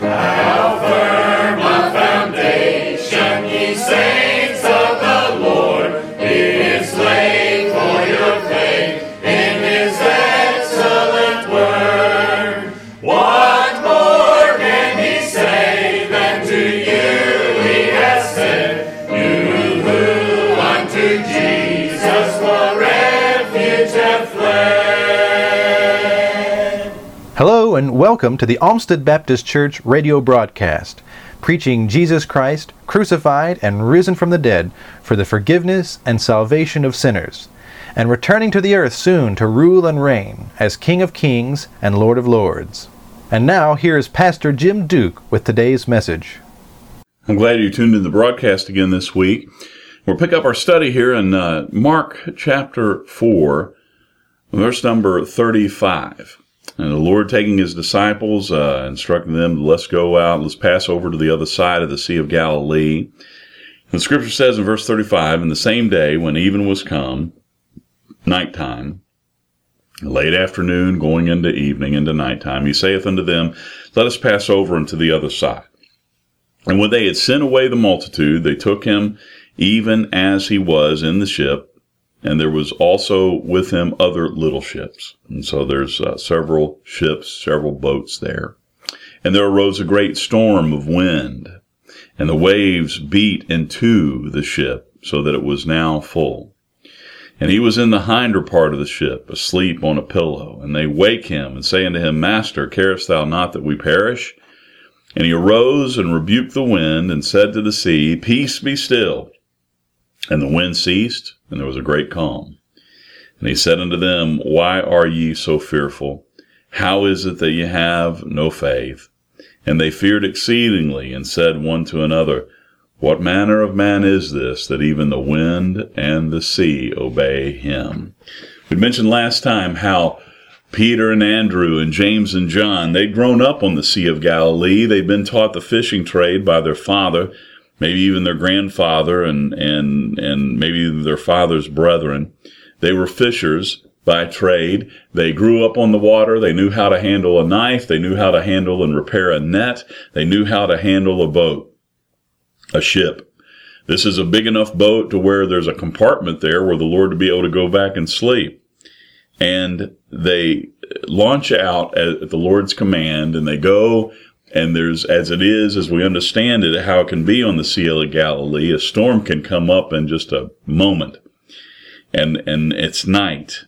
How firm a foundation, ye saints of the Lord, is laid for your faith in his excellent word. What more can he say than to you he has said, you who unto Jesus for refuge have fled? Hello and welcome to the Olmsted Baptist Church radio broadcast, preaching Jesus Christ, crucified and risen from the dead for the forgiveness and salvation of sinners, and returning to the earth soon to rule and reign as King of Kings and Lord of Lords. And now here is Pastor Jim Duke with today's message. I'm glad you tuned in the broadcast again this week. We'll pick up our study here in Mark chapter 4, verse number 35. And the Lord taking his disciples, instructing them, let's go out, let's pass over to the other side of the Sea of Galilee. And the scripture says in verse 35, in the same day when even was come, nighttime, late afternoon, going into evening, into nighttime, he saith unto them, let us pass over unto the other side. And when they had sent away the multitude, they took him even as he was in the ship, and there was also with him other little ships. And so there's several ships, several boats there. And there arose a great storm of wind, and the waves beat into the ship, so that it was now full. And he was in the hinder part of the ship, asleep on a pillow. And they wake him, and say unto him, Master, carest thou not that we perish? And he arose and rebuked the wind, and said to the sea, Peace, be still. And the wind ceased, and there was a great calm. And he said unto them, Why are ye so fearful? How is it that ye have no faith? And they feared exceedingly, and said one to another, What manner of man is this, that even the wind and the sea obey him? We mentioned last time how Peter and Andrew and James and John, they'd grown up on the Sea of Galilee. They'd been taught the fishing trade by their father, maybe even their grandfather and maybe their father's brethren. They were fishers by trade. They grew up on the water. They knew how to handle a knife. They knew how to handle and repair a net. They knew how to handle a boat, a ship. This is a big enough boat to where there's a compartment there where the Lord would be able to go back and sleep. And they launch out at the Lord's command, and they go. And there's, as it is, as we understand it, how it can be on the Sea of Galilee, a storm can come up in just a moment. And it's night.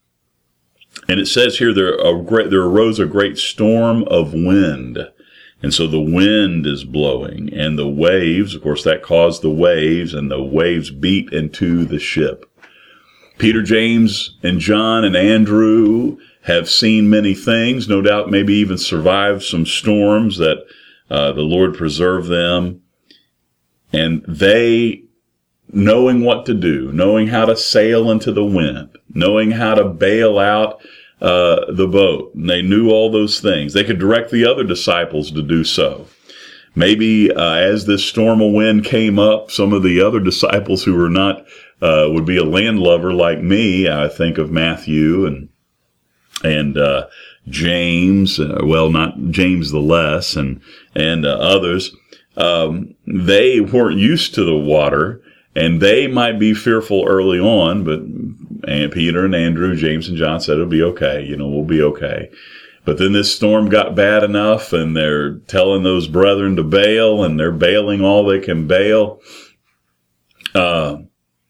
And it says here, there arose a great storm of wind. And so the wind is blowing. And the waves, of course, that caused the waves, and the waves beat into the ship. Peter, James, and John, and Andrew have seen many things, no doubt maybe even survived some storms that the Lord preserved them. And they, knowing what to do, knowing how to sail into the wind, knowing how to bail out the boat, and they knew all those things. They could direct the other disciples to do so. Maybe as this storm of wind came up, some of the other disciples who were not, would be a landlubber like me, I think of Matthew and James, not James the Less, and others, they weren't used to the water, and they might be fearful early on, but Peter and Andrew, James and John said it'll be okay, we'll be okay. But then this storm got bad enough, and they're telling those brethren to bail, and they're bailing all they can bail. And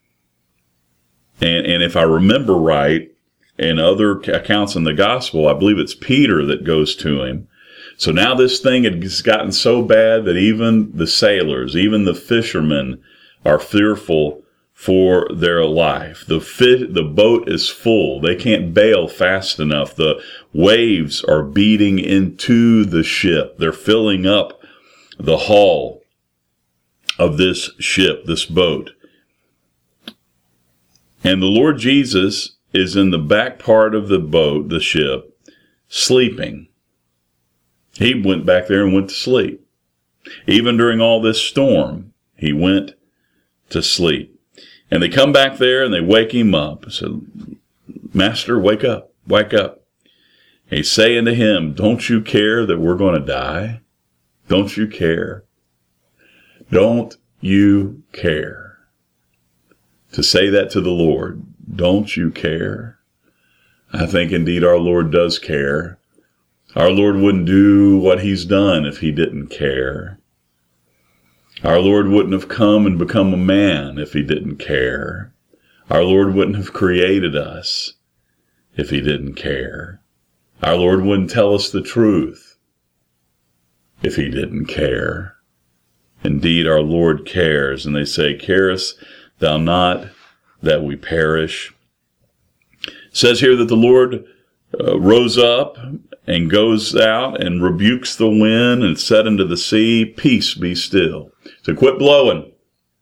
if I remember right, in other accounts in the gospel, I believe it's Peter that goes to him. So now this thing has gotten so bad that even the sailors, even the fishermen are fearful for their life. The boat is full. They can't bail fast enough. The waves are beating into the ship. They're filling up the hull of this ship, this boat. And the Lord Jesus is in the back part of the boat, the ship, sleeping. He went back there and went to sleep. Even during all this storm, he went to sleep. And they come back there and they wake him up. I said, Master, wake up, wake up. He's saying to him, don't you care that we're going to die? Don't you care? Don't you care? To say that to the Lord, don't you care? I think indeed our Lord does care. Our Lord wouldn't do what he's done if he didn't care. Our Lord wouldn't have come and become a man if he didn't care. Our Lord wouldn't have created us if he didn't care. Our Lord wouldn't tell us the truth if he didn't care. Indeed, our Lord cares. And they say, carest thou not that we perish? It says here that the Lord rose up and goes out and rebukes the wind and said unto the sea, peace be still. So quit blowing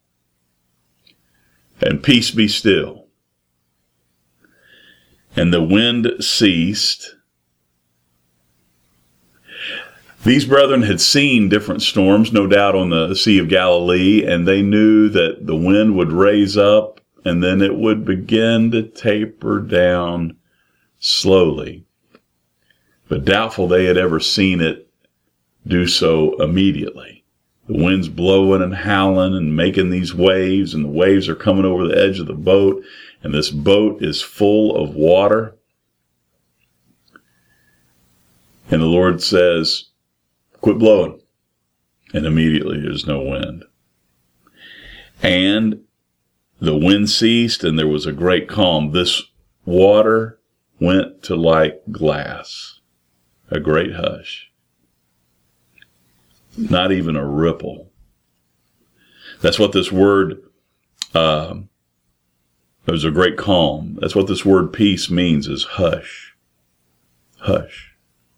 and peace be still. And the wind ceased. These brethren had seen different storms, no doubt, on the Sea of Galilee, and they knew that the wind would raise up and then it would begin to taper down slowly. But doubtful they had ever seen it do so immediately. The wind's blowing and howling and making these waves, and the waves are coming over the edge of the boat, and this boat is full of water. And the Lord says, quit blowing. And immediately there's no wind. And the wind ceased, and there was a great calm. This water went to like glass, a great hush. Not even a ripple. That's what this word, there was a great calm. That's what this word peace means, is hush. Hush.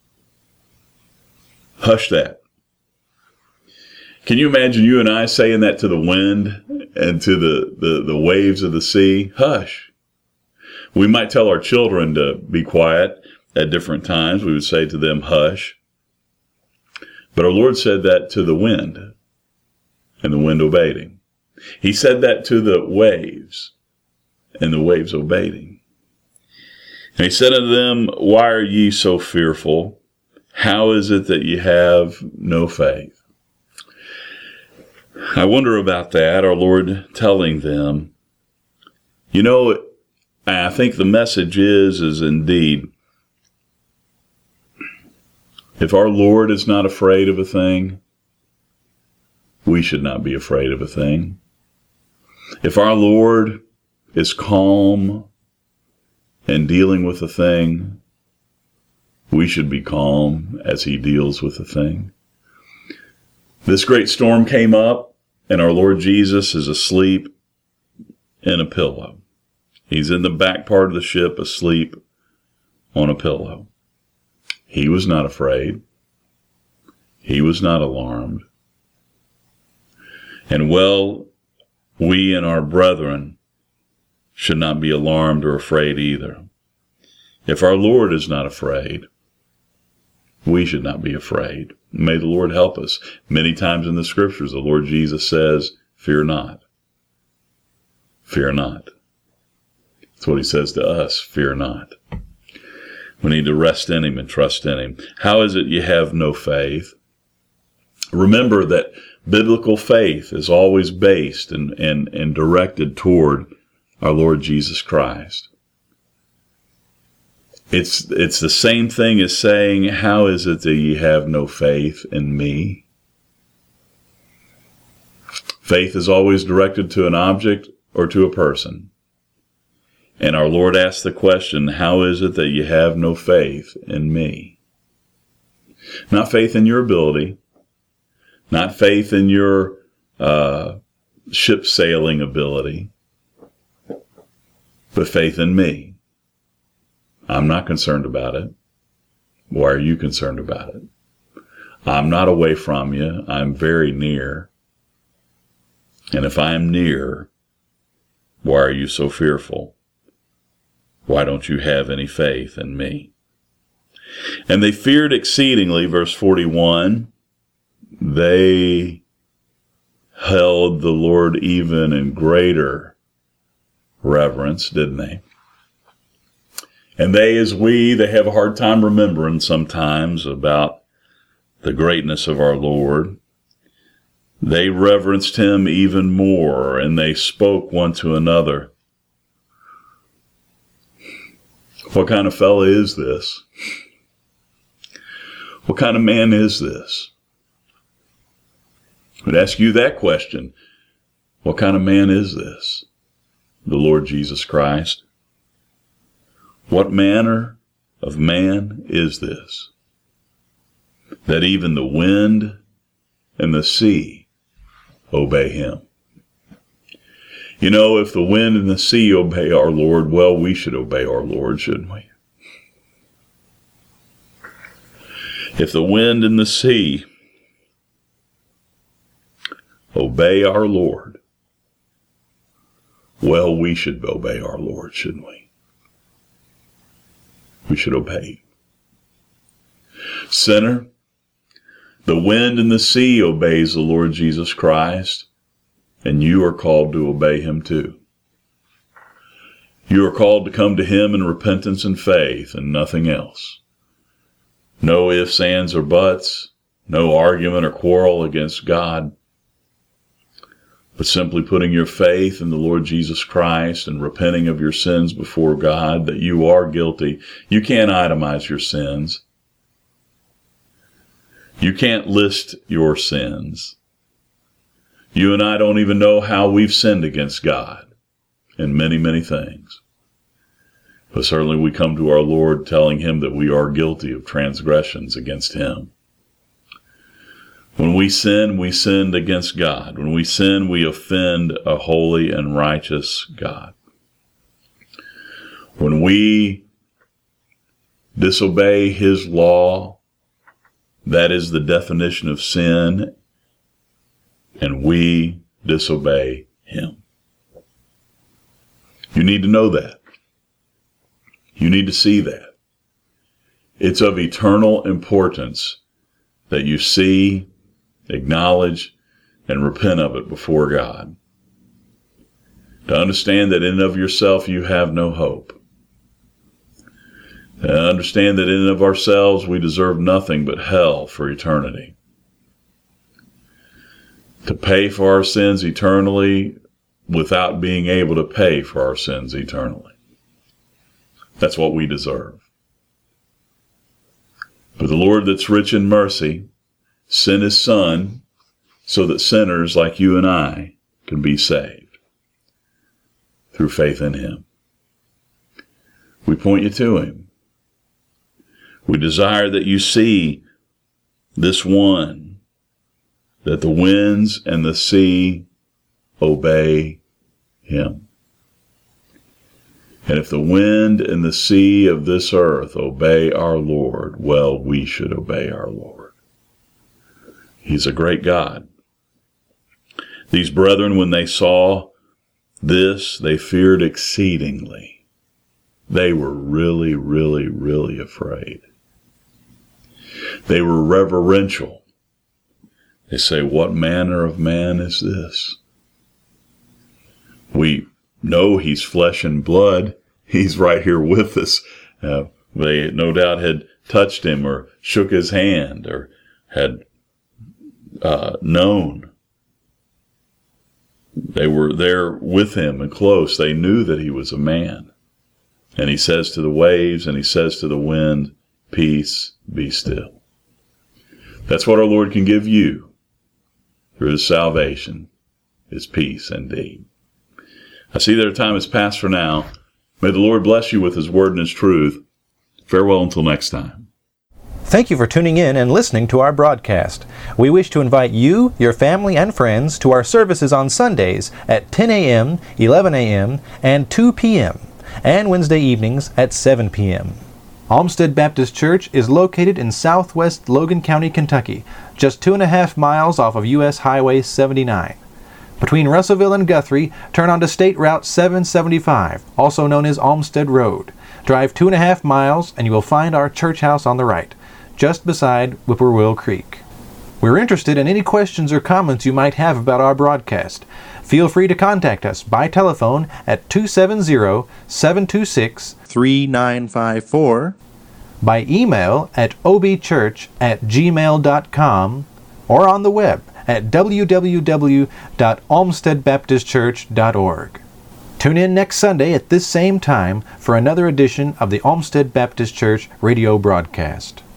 Hush that. Can you imagine you and I saying that to the wind and to the waves of the sea? Hush. We might tell our children to be quiet at different times. We would say to them, hush. But our Lord said that to the wind, and the wind obeyed him. He said that to the waves, and the waves obeyed him. And he said unto them, why are ye so fearful? How is it that ye have no faith? I wonder about that, our Lord telling them. You know, I think the message is indeed, if our Lord is not afraid of a thing, we should not be afraid of a thing. If our Lord is calm and dealing with a thing, we should be calm as he deals with the thing. This great storm came up, and our Lord Jesus is asleep in a pillow. He's in the back part of the ship, asleep on a pillow. He was not afraid. He was not alarmed. And well, we and our brethren should not be alarmed or afraid either. If our Lord is not afraid, we should not be afraid. May the Lord help us. Many times in the scriptures, the Lord Jesus says, fear not. Fear not. That's what he says to us, fear not. We need to rest in him and trust in him. How is it you have no faith? Remember that biblical faith is always based and directed toward our Lord Jesus Christ. It's the same thing as saying, how is it that ye have no faith in me? Faith is always directed to an object or to a person. And our Lord asked the question, how is it that you have no faith in me? Not faith in your ability, not faith in your ship sailing ability, but faith in me. I'm not concerned about it. Why are you concerned about it? I'm not away from you. I'm very near. And if I am near, why are you so fearful? Why don't you have any faith in me? And they feared exceedingly, verse 41. They held the Lord even in greater reverence, didn't they? And they, as we, they have a hard time remembering sometimes about the greatness of our Lord, they reverenced him even more, and they spoke one to another, "What kind of fella is this? What kind of man is this?" I would ask you that question. What kind of man is this? The Lord Jesus Christ. What manner of man is this, that even the wind and the sea obey him? You know, if the wind and the sea obey our Lord, well, we should obey our Lord, shouldn't we? If the wind and the sea obey our Lord, well, we should obey our Lord, shouldn't we? We should obey. Sinner, the wind and the sea obeys the Lord Jesus Christ, and you are called to obey him too. You are called to come to him in repentance and faith and nothing else. No ifs, ands, or buts, no argument or quarrel against God, but simply putting your faith in the Lord Jesus Christ and repenting of your sins before God, that you are guilty. You can't itemize your sins. You can't list your sins. You and I don't even know how we've sinned against God in many, many things. But certainly we come to our Lord telling him that we are guilty of transgressions against him. When we sin, we sinned against God. When we sin, we offend a holy and righteous God. When we disobey his law, that is the definition of sin, and we disobey him. You need to know that. You need to see that. It's of eternal importance that you see, acknowledge, and repent of it before God. To understand that in and of yourself you have no hope. To understand that in and of ourselves we deserve nothing but hell for eternity. To pay for our sins eternally without being able to pay for our sins eternally. That's what we deserve. But the Lord that's rich in mercy sent his Son so that sinners like you and I can be saved through faith in him. We point you to him. We desire that you see this one, that the winds and the sea obey him. And if the wind and the sea of this earth obey our Lord, well, we should obey our Lord. He's a great God. These brethren, when they saw this, they feared exceedingly. They were really, really, really afraid. They were reverential. They say, "What manner of man is this?" We know he's flesh and blood. He's right here with us. They no doubt had touched him or shook his hand or had known. They were there with him and close. They knew that he was a man. And he says to the waves and he says to the wind, "Peace, be still." That's what our Lord can give you through his salvation, is peace indeed. I see that our time has passed for now. May the Lord bless you with his word and his truth. Farewell until next time. Thank you for tuning in and listening to our broadcast. We wish to invite you, your family, and friends to our services on Sundays at 10 a.m., 11 a.m., and 2 p.m., and Wednesday evenings at 7 p.m. Olmsted Baptist Church is located in southwest Logan County, Kentucky, just 2.5 miles off of U.S. Highway 79. Between Russellville and Guthrie, turn onto State Route 775, also known as Olmsted Road. Drive 2.5 miles and you will find our church house on the right, just beside Whippoorwill Creek. We're interested in any questions or comments you might have about our broadcast. Feel free to contact us by telephone at 270-726-3954 by email at obchurch@gmail.com, or on the web at www.olmstedbaptistchurch.org. Tune in next Sunday at this same time for another edition of the Olmsted Baptist Church radio broadcast.